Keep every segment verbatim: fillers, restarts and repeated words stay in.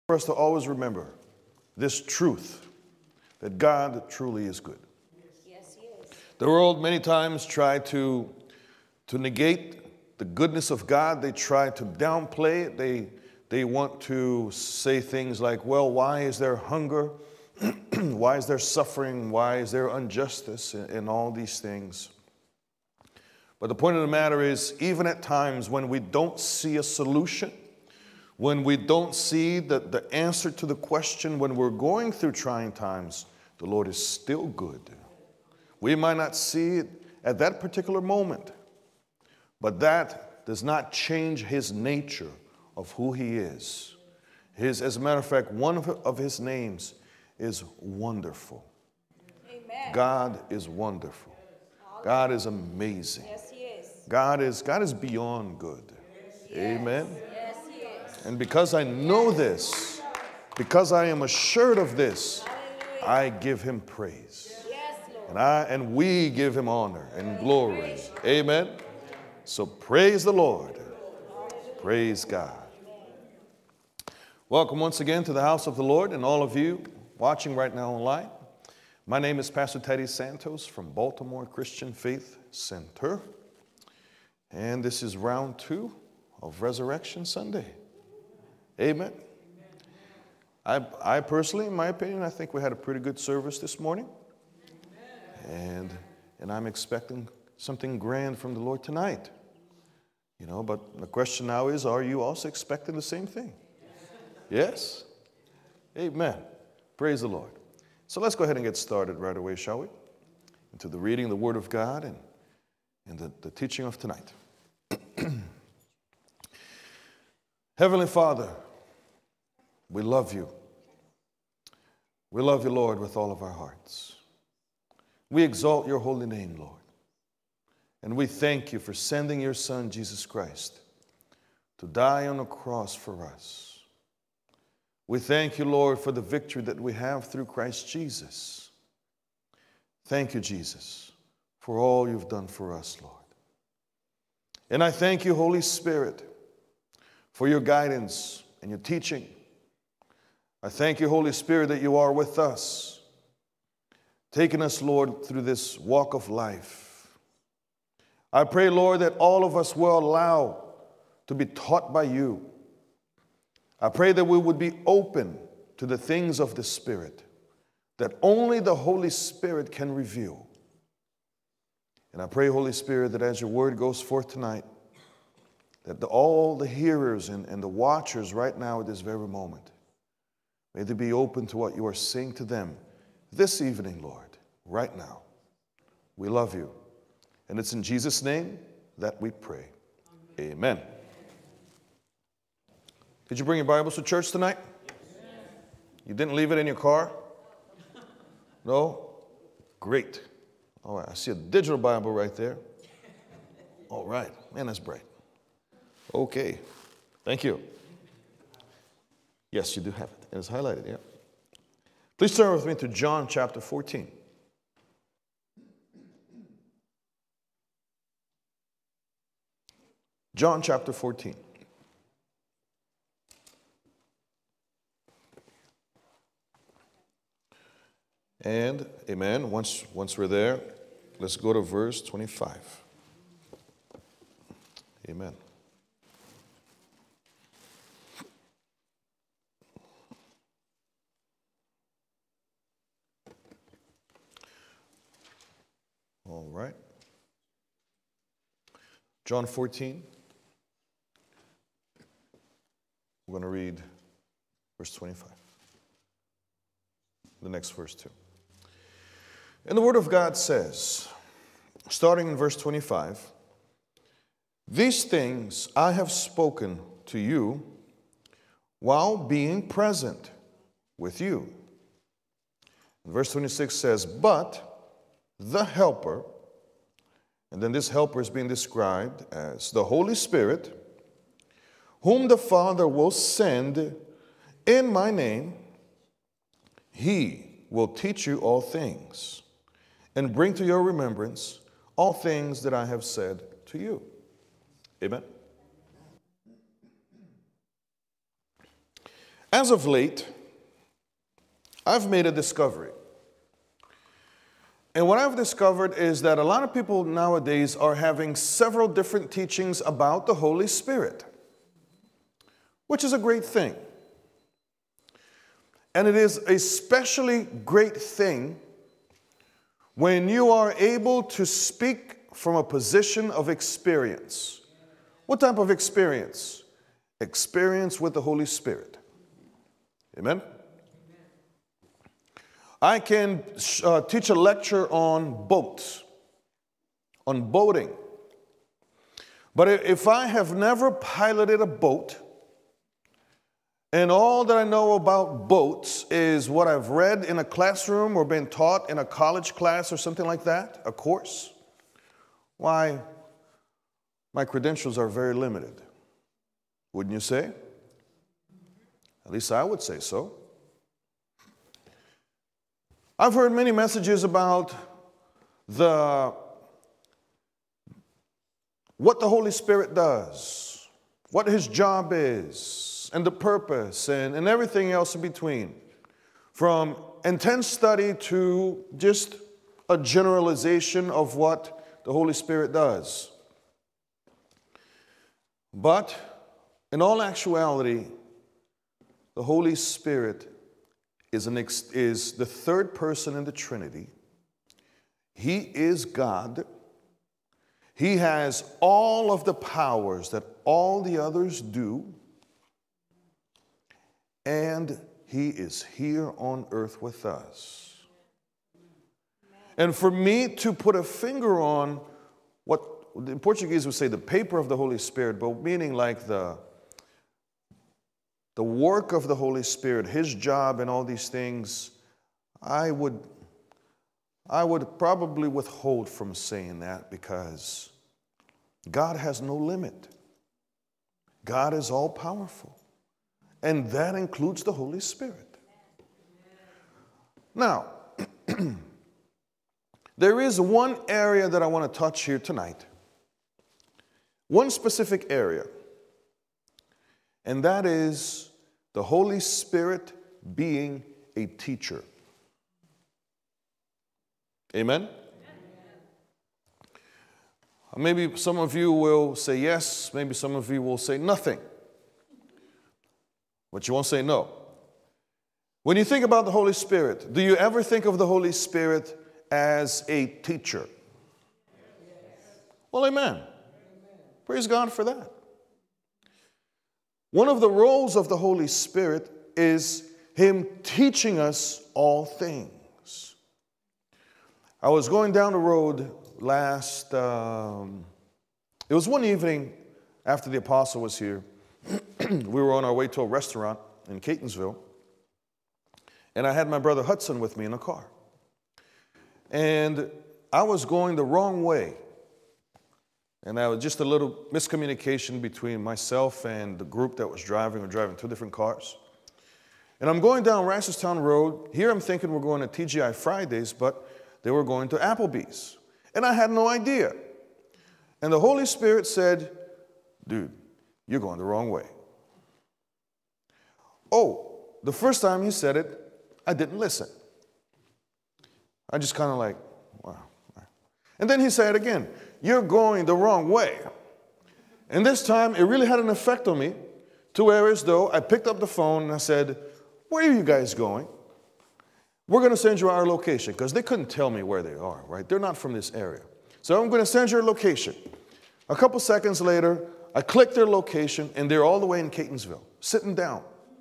For us to always remember this truth, that God truly is good. Yes, He is. The world many times try to, to negate the goodness of God. They try to downplay it. They, they want to say things like, well, why is there hunger? Why is there suffering? Why is there injustice? And, and all these things. But the point of the matter is, even at times when we don't see a solution, when we don't see the, the answer to the question, when we're going through trying times, the Lord is still good. We might not see it at that particular moment, but that does not change His nature of who He is. His, as a matter of fact, one of, of His names is wonderful. Amen. God is wonderful. God is amazing. Yes, He is. God is, God is beyond good. Yes. Amen. Yes, He is. And because I know this, because I am assured of this, Hallelujah. I give Him praise. Yes, Lord. And I and we give Him honor and glory. Amen. So praise the Lord. Praise God. Welcome once again to the house of the Lord, and all of you watching right now online. My name is Pastor Teddy Santos from Baltimore Christian Faith Center. And this is round two of Resurrection Sunday. Amen. I, I personally, in my opinion, I think we had a pretty good service this morning. And, and I'm expecting something grand from the Lord tonight. You know, but the question now is, are you also expecting the same thing? Yes? Amen. Praise the Lord. So let's go ahead and get started right away, shall we? Into the reading of the Word of God and, and the, the teaching of tonight. Heavenly Father, we love you. We love you, Lord, with all of our hearts. We exalt your holy name, Lord. And we thank you for sending your Son, Jesus Christ, to die on the cross for us. We thank you, Lord, for the victory that we have through Christ Jesus. Thank you, Jesus, for all you've done for us, Lord. And I thank you, Holy Spirit, for your guidance and your teaching. I thank you, Holy Spirit, that you are with us, taking us, Lord, through this walk of life. I pray, Lord, that all of us will allow to be taught by you. I pray that we would be open to the things of the Spirit that only the Holy Spirit can reveal. And I pray, Holy Spirit, that as your word goes forth tonight, that the, all the hearers and, and the watchers right now at this very moment, may they be open to what you are saying to them this evening, Lord, right now. We love you. And it's in Jesus' name that we pray. Amen. Did you bring your Bibles to church tonight? You didn't leave it in your car? No? Great. All right, I see a digital Bible right there. All right. Man, that's bright. Okay. Thank you. Yes, you do have it. And it's highlighted, yeah. Please turn with me to John chapter fourteen. John chapter fourteen. And, amen, once, once we're there, let's go to verse twenty-five. Amen. All right. John fourteen. We're going to read verse twenty-five. The next verse too. And the Word of God says, starting in verse twenty-five, "These things I have spoken to you while being present with you." And verse twenty-six says, "But the Helper," and then this Helper is being described as the Holy Spirit, "whom the Father will send in my name, He will teach you all things and bring to your remembrance all things that I have said to you." Amen. As of late, I've made a discovery. And what I've discovered is that a lot of people nowadays are having several different teachings about the Holy Spirit, which is a great thing. And it is a especially great thing when you are able to speak from a position of experience. What type of experience? Experience with the Holy Spirit. Amen? I can uh, teach a lecture on boats, on boating. But if I have never piloted a boat, and all that I know about boats is what I've read in a classroom or been taught in a college class or something like that, a course, why, my credentials are very limited. Wouldn't you say? At least I would say so. I've heard many messages about the, what the Holy Spirit does, what his job is, and the purpose, and, and everything else in between. From intense study to just a generalization of what the Holy Spirit does. But in all actuality, the Holy Spirit is, an ex is the third person in the Trinity. He is God. He has all of the powers that all the others do. And he is here on earth with us. And for me to put a finger on what in Portuguese would say the paper of the Holy Spirit, but meaning like the The work of the Holy Spirit, his job and all these things, I would, I would probably withhold from saying that because God has no limit. God is all powerful. And that includes the Holy Spirit. Now, there is one area that I want to touch here tonight. One specific area. And that is the Holy Spirit being a teacher. Amen? Maybe some of you will say yes, maybe some of you will say nothing. But you won't say no. When you think about the Holy Spirit, do you ever think of the Holy Spirit as a teacher? Well, amen. Praise God for that. One of the roles of the Holy Spirit is him teaching us all things. I was going down the road last, um, it was one evening after the apostle was here. We were on our way to a restaurant in Catonsville, and I had my brother Hudson with me in a car. And I was going the wrong way. And there was just a little miscommunication between myself and the group that was driving. We're driving two different cars. And I'm going down Rasselstown Road. Here I'm thinking we're going to T G I Fridays, but they were going to Applebee's. And I had no idea. And the Holy Spirit said, dude, you're going the wrong way. Oh, the first time he said it, I didn't listen. I just kind of like, wow. And then he said it again. You're going the wrong way. And this time, it really had an effect on me to where as though I picked up the phone and I said, where are you guys going? We're going to send you our location because they couldn't tell me where they are, right? They're not from this area. So I'm going to send you a location. A couple seconds later, I click their location and they're all the way in Catonsville, sitting down.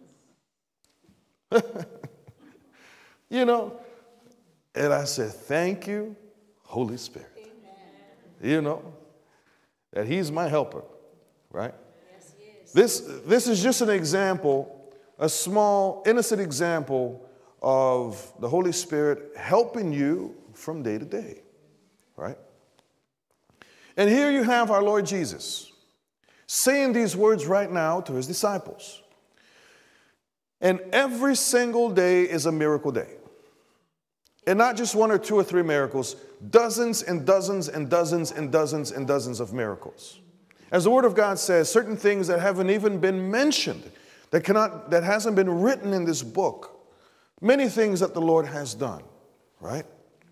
You know, and I said, thank you, Holy Spirit. You know, that he's my helper, right? Yes, he is. This, this is just an example, a small, innocent example of the Holy Spirit helping you from day to day, right? And here you have our Lord Jesus saying these words right now to his disciples. And every single day is a miracle day. And not just one or two or three miracles, dozens and dozens and dozens and dozens and dozens of miracles. As the Word of God says, certain things that haven't even been mentioned, that cannot, that hasn't been written in this book. Many things that the Lord has done, right?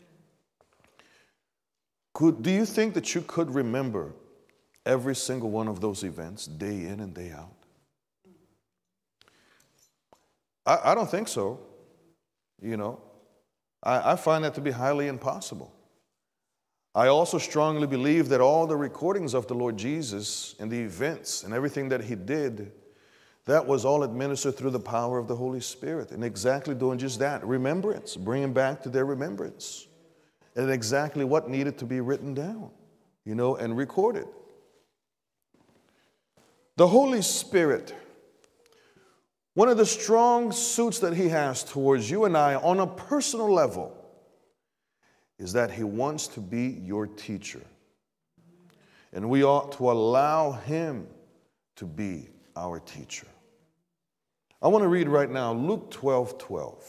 Could, do you think that you could remember every single one of those events day in and day out? I, I don't think so. You know, I, I find that to be highly impossible. I also strongly believe that all the recordings of the Lord Jesus and the events and everything that he did, that was all administered through the power of the Holy Spirit, and exactly doing just that, remembrance, bringing back to their remembrance, and exactly what needed to be written down, you know, and recorded. The Holy Spirit, one of the strong suits that he has towards you and I on a personal level is that he wants to be your teacher. And we ought to allow him to be our teacher. I want to read right now Luke twelve twelve.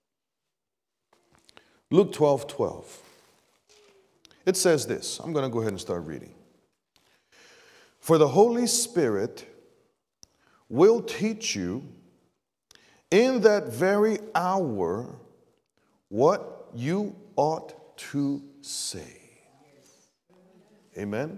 Luke twelve twelve. It says this. I'm going to go ahead and start reading. For the Holy Spirit will teach you in that very hour what you ought to say. Amen?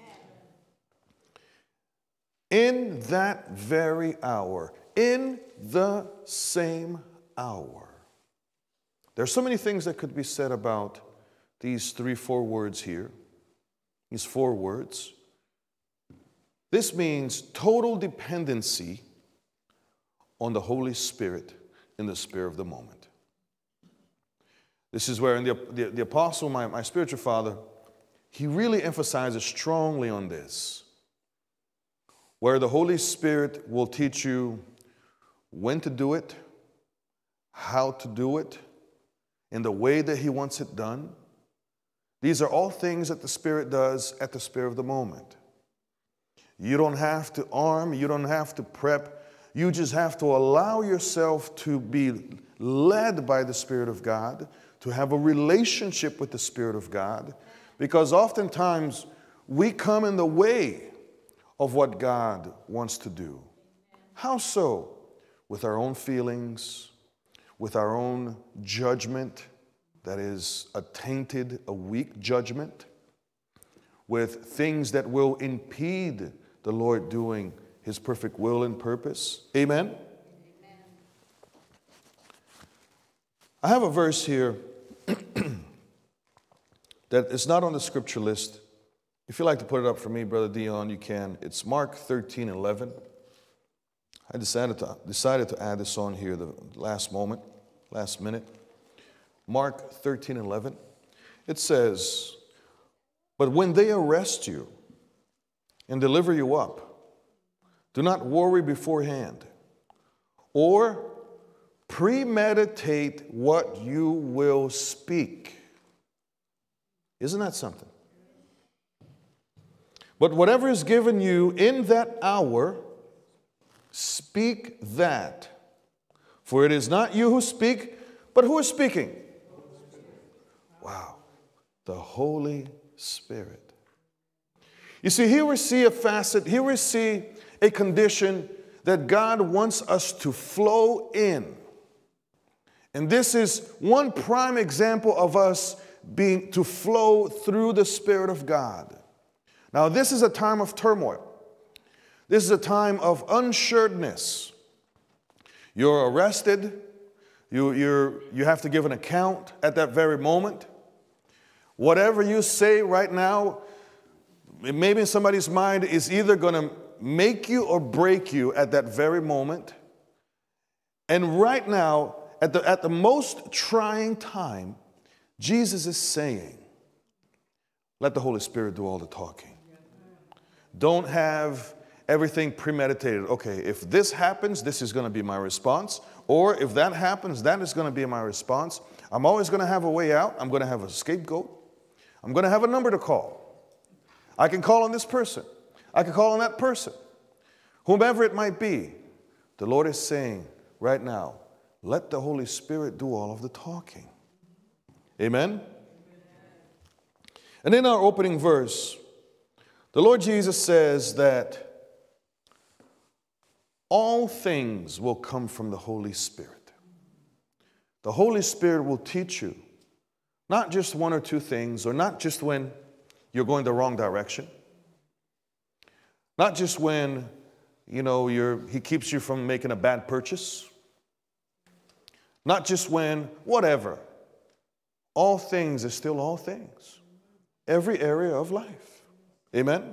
In that very hour, in the same hour. There's so many things that could be said about these three, four words here. These four words. This means total dependency on the Holy Spirit in the spur of the moment. This is where in the, the, the apostle, my, my spiritual father, he really emphasizes strongly on this, where the Holy Spirit will teach you when to do it, how to do it, in the way that he wants it done. These are all things that the Spirit does at the spur of the moment. You don't have to arm, you don't have to prep, you just have to allow yourself to be led by the Spirit of God, to have a relationship with the Spirit of God, because oftentimes we come in the way of what God wants to do. How so? With our own feelings, with our own judgment that is a tainted, a weak judgment, with things that will impede the Lord doing his perfect will and purpose. Amen? Amen. I have a verse here that is not on the scripture list. If you'd like to put it up for me, Brother Dion, you can. It's Mark thirteen eleven. I decided to, decided to add this on here the last moment, last minute. Mark thirteen eleven. It says, but when they arrest you and deliver you up, do not worry beforehand or premeditate what you will speak. Isn't that something? But whatever is given you in that hour, speak that. For it is not you who speak, but who is speaking? Wow. The Holy Spirit. You see, here we see a facet, here we see a condition that God wants us to flow in. And this is one prime example of us being to flow through the Spirit of God. Now, this is a time of turmoil. This is a time of unsureness. You're arrested. You, you're, you have to give an account at that very moment. Whatever you say right now, maybe in somebody's mind, is either going to make you or break you at that very moment. And right now, at the, at the most trying time, Jesus is saying, let the Holy Spirit do all the talking. Don't have everything premeditated. Okay, if this happens, this is going to be my response. Or if that happens, that is going to be my response. I'm always going to have a way out. I'm going to have a scapegoat. I'm going to have a number to call. I can call on this person. I can call on that person. Whomever it might be, the Lord is saying right now, let the Holy Spirit do all of the talking. Amen? And in our opening verse, the Lord Jesus says that all things will come from the Holy Spirit. The Holy Spirit will teach you not just one or two things, or not just when you're going the wrong direction, not just when, you know, you're, he keeps you from making a bad purchase, not just when, whatever. All things is still all things. Every area of life. Amen?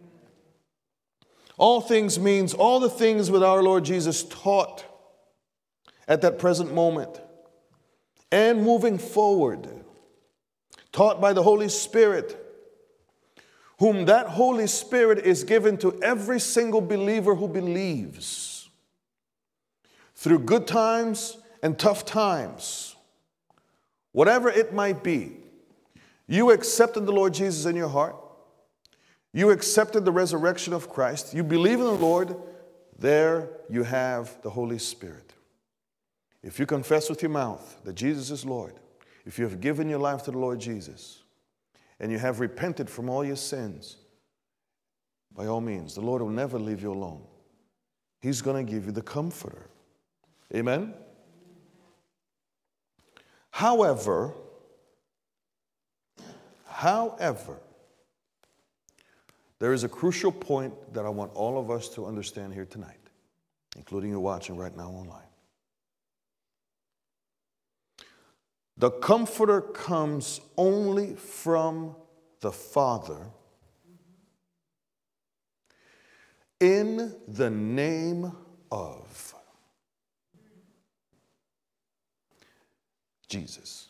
All things means all the things that our Lord Jesus taught at that present moment and moving forward, taught by the Holy Spirit, whom that Holy Spirit is given to every single believer who believes. Through good times and tough times, whatever it might be, you accepted the Lord Jesus in your heart. You accepted the resurrection of Christ. You believe in the Lord. There you have the Holy Spirit. If you confess with your mouth that Jesus is Lord, if you have given your life to the Lord Jesus, and you have repented from all your sins, by all means, the Lord will never leave you alone. He's going to give you the Comforter. Amen? However, however, there is a crucial point that I want all of us to understand here tonight, including you watching right now online. The Comforter comes only from the Father in the name of Jesus.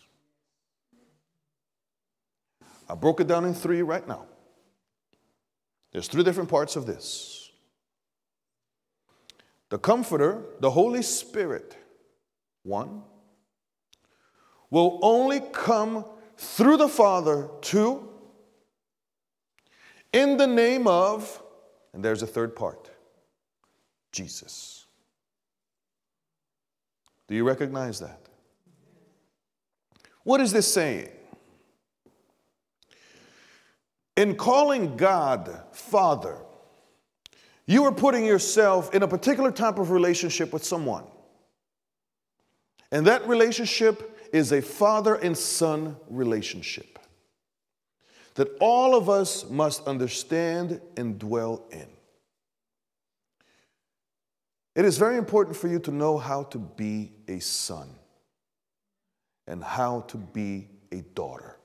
I broke it down in three right now. There's three different parts of this. The Comforter, the Holy Spirit, one, will only come through the Father, two, in the name of, and there's a third part, Jesus. Do you recognize that? What is this saying? In calling God Father, you are putting yourself in a particular type of relationship with someone. And that relationship is a father and son relationship that all of us must understand and dwell in. It is very important for you to know how to be a son and how to be a daughter.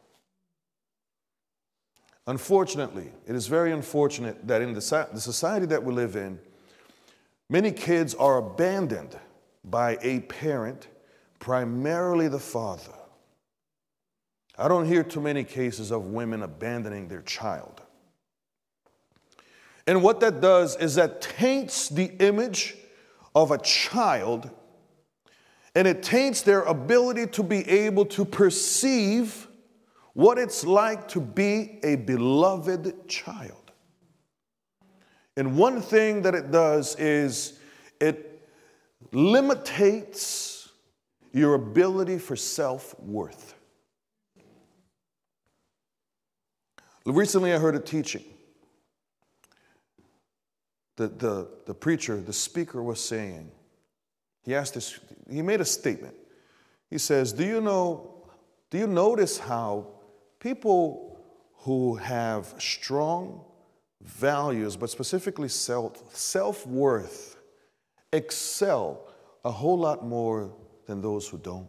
Unfortunately, it is very unfortunate that in the society that we live in, many kids are abandoned by a parent, primarily the father. I don't hear too many cases of women abandoning their child. And what that does is that taints the image of a child, and it taints their ability to be able to perceive what it's like to be a beloved child. And one thing that it does is it limitates your ability for self-worth. Recently I heard a teaching. The, the, the preacher, the speaker was saying, he asked this, he made a statement. He says, do you know, do you notice how people who have strong values, but specifically self, self-worth, excel a whole lot more than those who don't?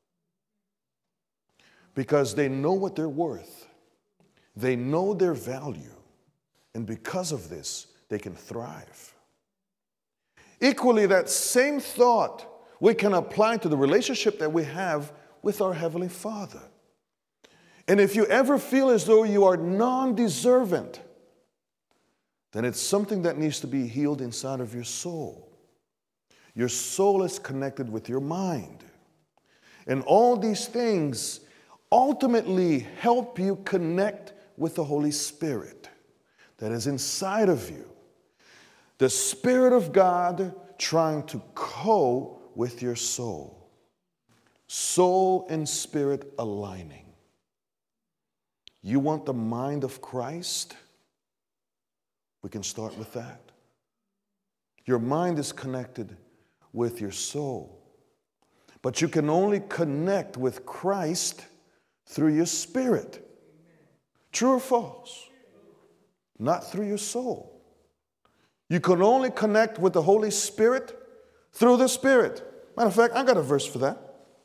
Because they know what they're worth. They know their value. And because of this, they can thrive. Equally, that same thought we can apply to the relationship that we have with our Heavenly Father. And if you ever feel as though you are non-deserving, then it's something that needs to be healed inside of your soul. Your soul is connected with your mind. And all these things ultimately help you connect with the Holy Spirit that is inside of you. The Spirit of God trying to co with your soul. Soul and spirit aligning. You want the mind of Christ? We can start with that. Your mind is connected with your soul. But you can only connect with Christ through your spirit. True or false? Not through your soul. You can only connect with the Holy Spirit through the Spirit. Matter of fact, I got a verse for that.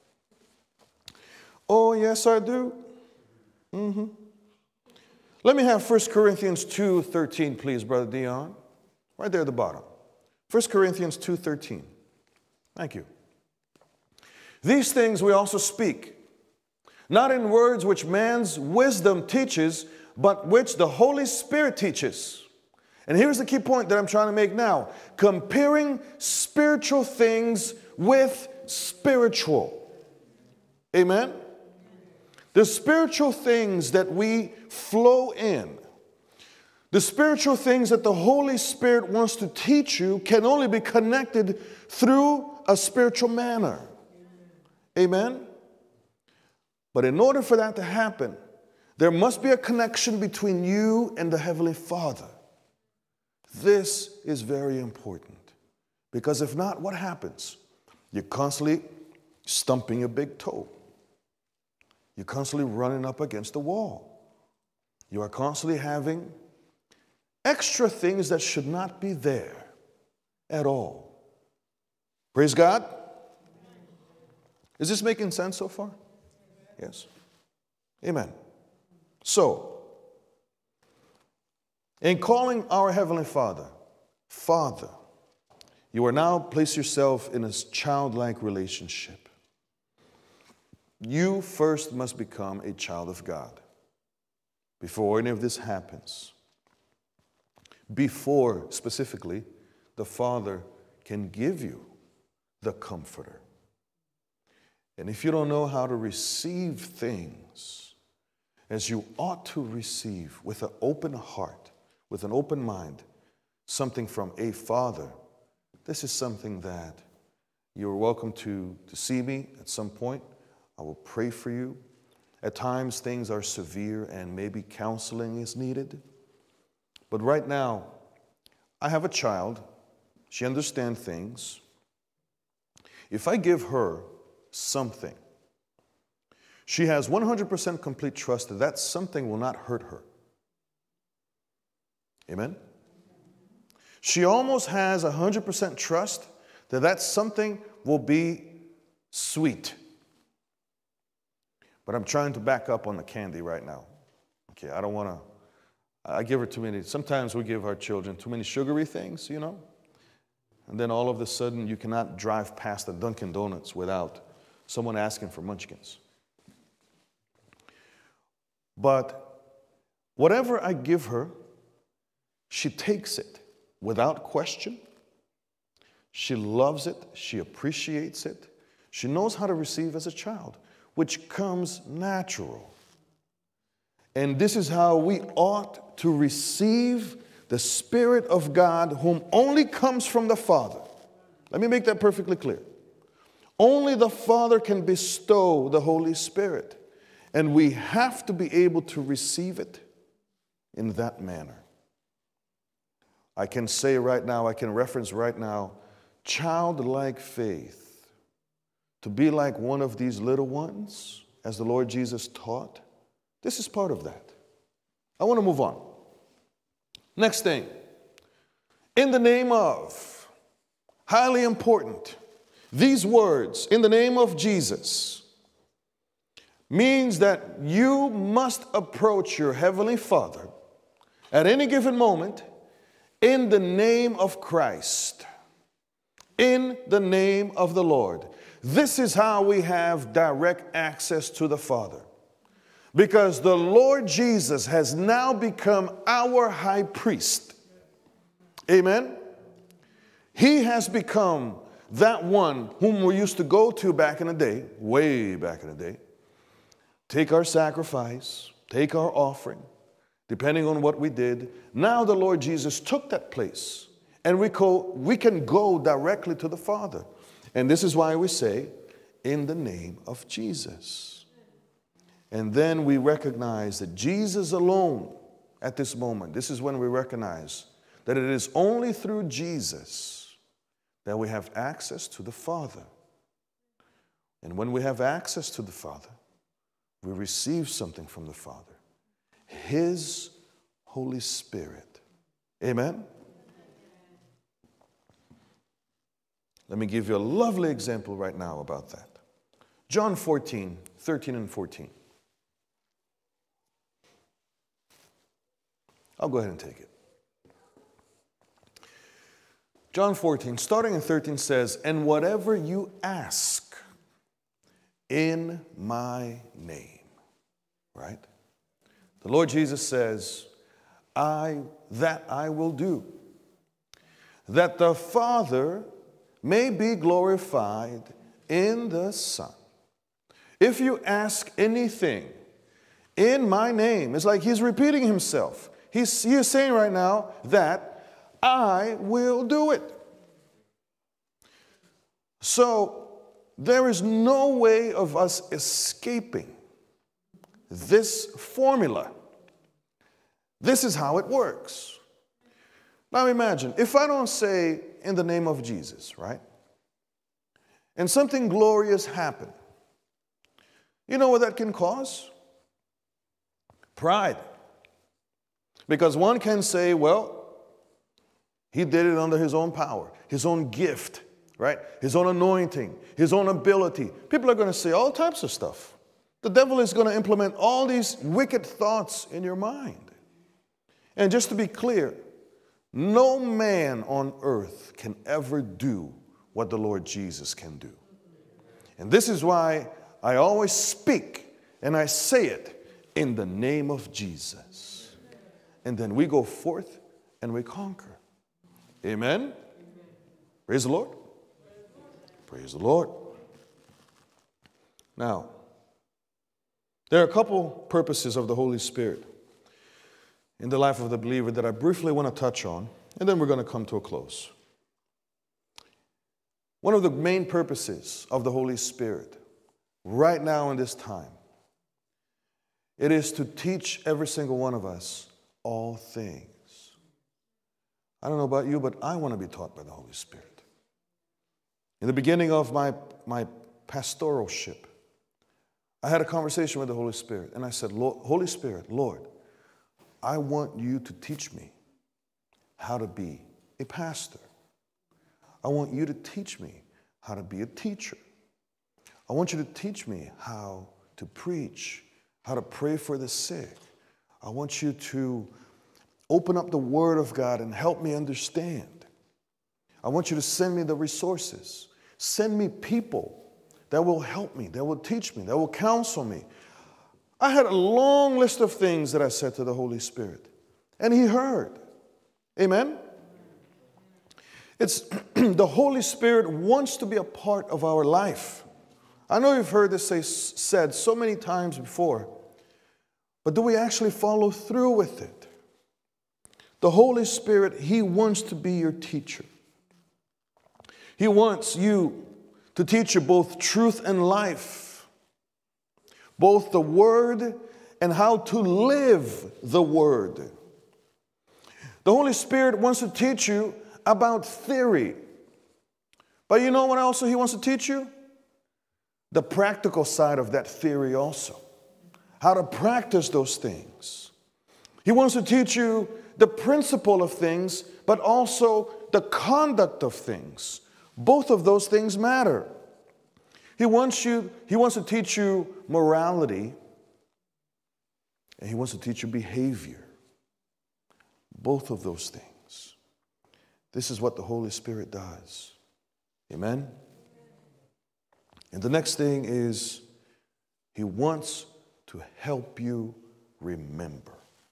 Oh, yes, I do. Mm-hmm. Let me have First Corinthians two thirteen, please, Brother Dion. Right there at the bottom. First Corinthians two thirteen. Thank you. These things we also speak, not in words which man's wisdom teaches, but which the Holy Spirit teaches. And here's the key point that I'm trying to make now. Comparing spiritual things with spiritual. Amen? The spiritual things that we flow in, the spiritual things that the Holy Spirit wants to teach you can only be connected through a spiritual manner. Amen? But in order for that to happen, there must be a connection between you and the Heavenly Father. This is very important. Because if not, what happens? You're constantly stumping your big toe. You're constantly running up against the wall. You are constantly having extra things that should not be there at all. Praise God. Is this making sense so far? Yes. Amen. So, in calling our Heavenly Father, Father, you are now place yourself in a childlike relationship. You first must become a child of God before any of this happens. Before, specifically, the Father can give you the Comforter. And if you don't know how to receive things as you ought to receive with an open heart, with an open mind, something from a Father, this is something that you're welcome to, to see me at some point. I will pray for you. At times things are severe and maybe counseling is needed. But right now, I have a child. She understands things. If I give her something, she has one hundred percent complete trust that that something will not hurt her. Amen? She almost has one hundred percent trust that that something will be sweet. But I'm trying to back up on the candy right now. Okay, I don't want to, I give her too many, sometimes we give our children too many sugary things, you know? And then all of a sudden you cannot drive past the Dunkin' Donuts without someone asking for munchkins. But whatever I give her, she takes it without question. She loves it. She appreciates it. She knows how to receive as a child, which comes natural. And this is how we ought to receive the Spirit of God, whom only comes from the Father. Let me make that perfectly clear. Only the Father can bestow the Holy Spirit. And we have to be able to receive it in that manner. I can say right now, I can reference right now, childlike faith. To be like one of these little ones, as the Lord Jesus taught, this is part of that. I want to move on. Next thing. In the name of, highly important, these words, in the name of Jesus, means that you must approach your Heavenly Father at any given moment in the name of Christ, in the name of the Lord. This is how we have direct access to the Father. Because the Lord Jesus has now become our high priest. Amen? He has become that one whom we used to go to back in the day, way back in the day, take our sacrifice, take our offering, depending on what we did. Now the Lord Jesus took that place, and we, co- we can go directly to the Father. And this is why we say, in the name of Jesus. And then we recognize that Jesus alone, at this moment, this is when we recognize that it is only through Jesus that we have access to the Father. And when we have access to the Father, we receive something from the Father, His Holy Spirit. Amen? Let me give you a lovely example right now about that. John fourteen, thirteen and fourteen. I'll go ahead and take it. John fourteen, starting in thirteen says, "And whatever you ask in my name," right? The Lord Jesus says, I, that I will do, that the Father may be glorified in the Son. If you ask anything in my name, it's like he's repeating himself. He's, he is saying right now that I will do it. So there is no way of us escaping this formula. This is how it works. Now imagine, if I don't say in the name of Jesus, right? And something glorious happened. You know what that can cause? Pride. Because one can say, well, he did it under his own power, his own gift, right? His own anointing, his own ability. People are going to say all types of stuff. The devil is going to implement all these wicked thoughts in your mind. And just to be clear, no man on earth can ever do what the Lord Jesus can do. And this is why I always speak and I say it in the name of Jesus. And then we go forth and we conquer. Amen? Praise the Lord. Praise the Lord. Now, there are a couple purposes of the Holy Spirit in the life of the believer that I briefly want to touch on, and then we're going to come to a close. One of the main purposes of the Holy Spirit right now in this time, it is to teach every single one of us all things. I don't know about you, but I want to be taught by the Holy Spirit. In the beginning of my, my pastoralship, I had a conversation with the Holy Spirit, and I said, Holy Spirit, Lord, I want you to teach me how to be a pastor. I want you to teach me how to be a teacher. I want you to teach me how to preach, how to pray for the sick. I want you to open up the Word of God and help me understand. I want you to send me the resources. Send me people that will help me, that will teach me, that will counsel me. I had a long list of things that I said to the Holy Spirit, and He heard. Amen? It's the Holy Spirit wants to be a part of our life. I know you've heard this say, said so many times before, but do we actually follow through with it? The Holy Spirit, He wants to be your teacher. He wants you to teach you both truth and life, both the Word and how to live the Word. The Holy Spirit wants to teach you about theory. But you know what also He wants to teach you? The practical side of that theory also. How to practice those things. He wants to teach you the principle of things, but also the conduct of things. Both of those things matter. He wants you, He wants to teach you morality, and He wants to teach you behavior. Both of those things. This is what the Holy Spirit does. Amen? And the next thing is, He wants to help you remember.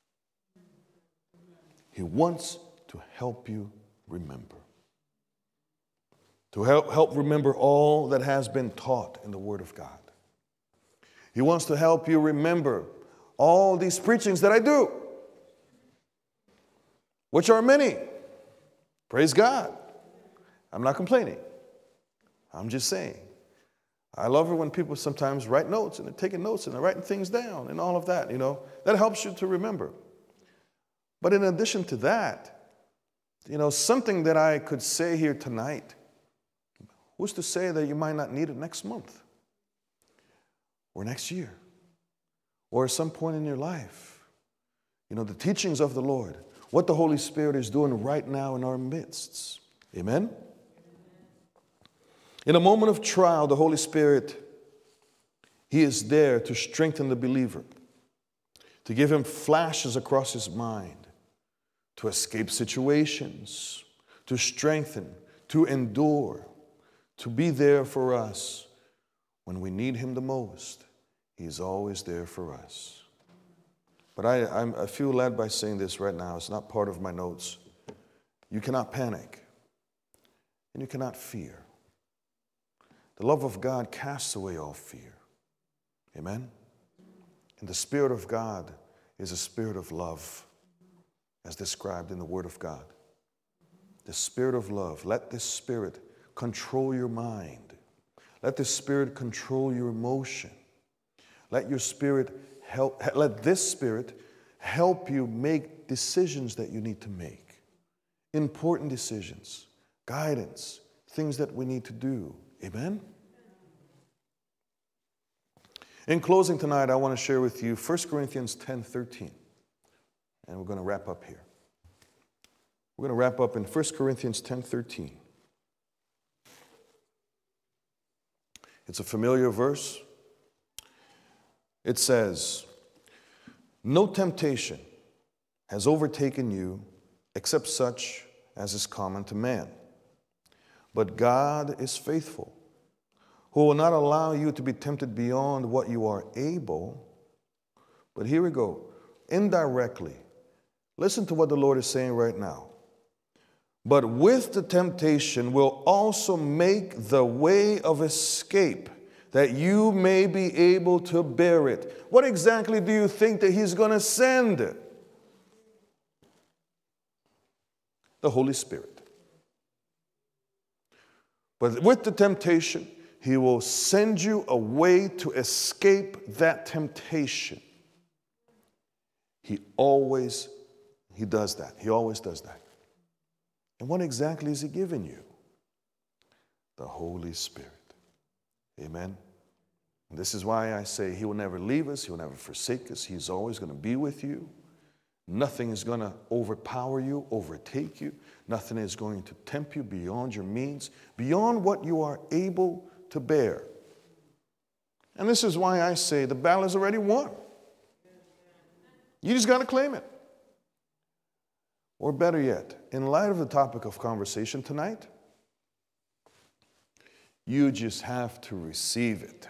He wants to help you remember. To help, help remember all that has been taught in the Word of God. He wants to help you remember all these preachings that I do, which are many. Praise God. I'm not complaining. I'm just saying. I love it when people sometimes write notes and they're taking notes and they're writing things down and all of that, you know. That helps you to remember. But in addition to that, you know, something that I could say here tonight Who's to say that you might not need it next month or next year or at some point in your life? You know, the teachings of the Lord, what the Holy Spirit is doing right now in our midst. Amen? In a moment of trial, the Holy Spirit, He is there to strengthen the believer, to give him flashes across his mind, to escape situations, to strengthen, to endure, to be there for us when we need Him the most. He's always there for us. But I, I'm, I feel led by saying this right now. It's not part of my notes. You cannot panic, and you cannot fear. The love of God casts away all fear. Amen? And the Spirit of God is a spirit of love, as described in the Word of God. The Spirit of love. Let this Spirit control your mind. Let this Spirit control your emotion. Let your Spirit help, let this Spirit help you make decisions that you need to make. Important decisions, guidance, things that we need to do. Amen? In closing tonight, I want to share with you First Corinthians ten thirteen. And we're going to wrap up here. We're going to wrap up in First Corinthians ten thirteen. It's a familiar verse. It says, "No temptation has overtaken you except such as is common to man. But God is faithful, who will not allow you to be tempted beyond what you are able." But here we go. Indirectly, listen to what the Lord is saying right now. "But with the temptation will also make the way of escape, that you may be able to bear it." What exactly do you think that He's going to send? The Holy Spirit. But with the temptation, He will send you a way to escape that temptation. He always, He does that. He always does that. And what exactly is He giving you? The Holy Spirit. Amen. And this is why I say He will never leave us. He will never forsake us. He's always going to be with you. Nothing is going to overpower you, overtake you. Nothing is going to tempt you beyond your means, beyond what you are able to bear. And this is why I say the battle is already won. You just got to claim it. Or better yet, in light of the topic of conversation tonight, you just have to receive it.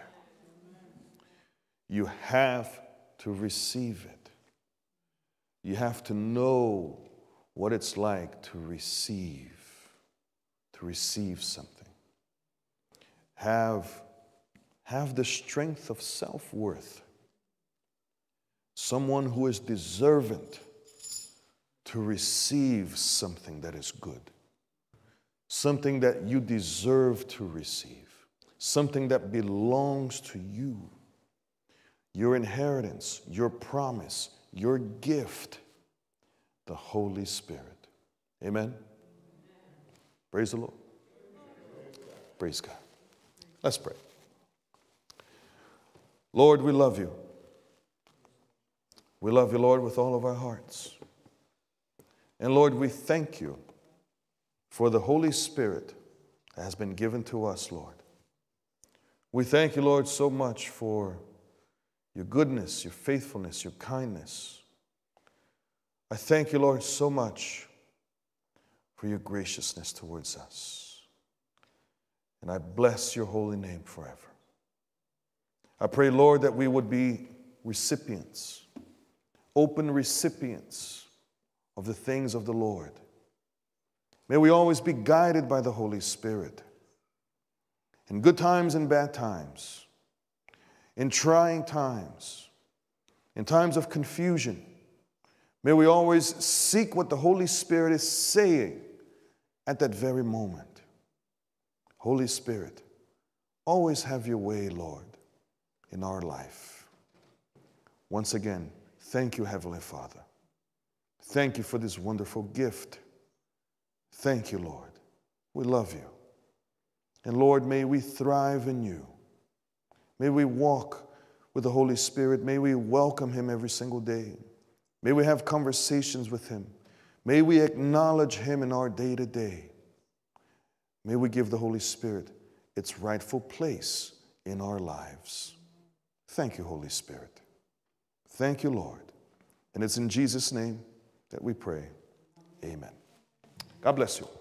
You have to receive it. You have to know what it's like to receive, to receive something. Have, have the strength of self-worth. Someone who is deserving to receive something that is good. Something that you deserve to receive. Something that belongs to you. Your inheritance, your promise, your gift, the Holy Spirit. Amen? Praise the Lord. Praise God. Let's pray. Lord, we love you. We love you, Lord, with all of our hearts. And Lord, we thank you for the Holy Spirit that has been given to us, Lord. We thank you, Lord, so much for your goodness, your faithfulness, your kindness. I thank you, Lord, so much for your graciousness towards us. And I bless your holy name forever. I pray, Lord, that we would be recipients, open recipients of the things of the Lord. May we always be guided by the Holy Spirit. In good times and bad times, in trying times, in times of confusion, may we always seek what the Holy Spirit is saying at that very moment. Holy Spirit, always have your way, Lord, in our life. Once again, thank you, Heavenly Father. Thank you for this wonderful gift. Thank you, Lord. We love you. And Lord, may we thrive in you. May we walk with the Holy Spirit. May we welcome him every single day. May we have conversations with him. May we acknowledge him in our day-to-day. May we give the Holy Spirit its rightful place in our lives. Thank you, Holy Spirit. Thank you, Lord. And it's in Jesus' name that we pray. Amen. God bless you.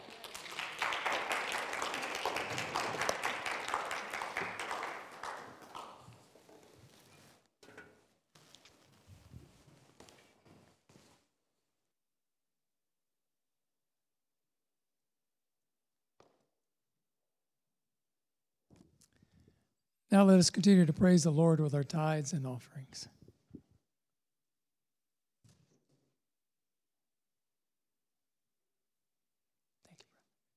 Now let us continue to praise the Lord with our tithes and offerings. Thank you.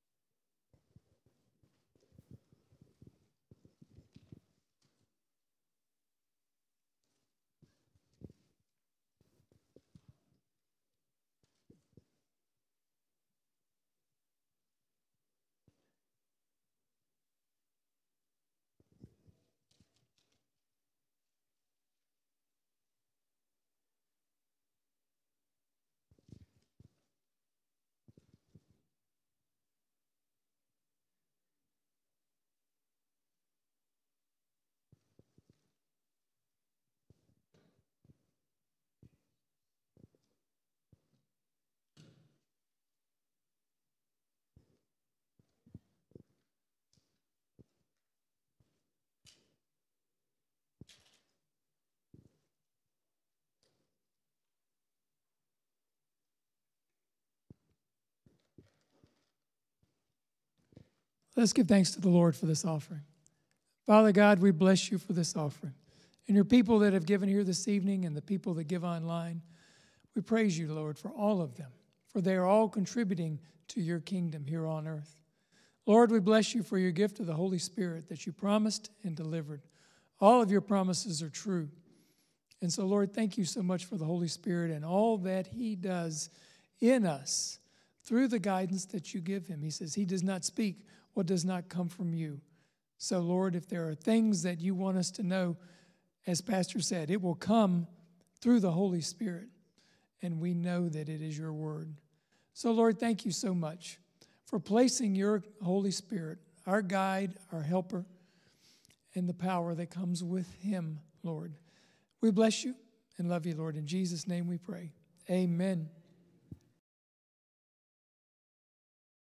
Let's give thanks to the Lord for this offering. Father God, we bless you for this offering. And your people that have given here this evening and the people that give online, we praise you, Lord, for all of them, for they are all contributing to your kingdom here on earth. Lord, we bless you for your gift of the Holy Spirit that you promised and delivered. All of your promises are true. And so, Lord, thank you so much for the Holy Spirit and all that he does in us through the guidance that you give him. He says he does not speak what does not come from you. So, Lord, if there are things that you want us to know, as Pastor said, it will come through the Holy Spirit, and we know that it is your word. So, Lord, thank you so much for placing your Holy Spirit, our guide, our helper, and the power that comes with him, Lord. We bless you and love you, Lord. In Jesus' name we pray. Amen.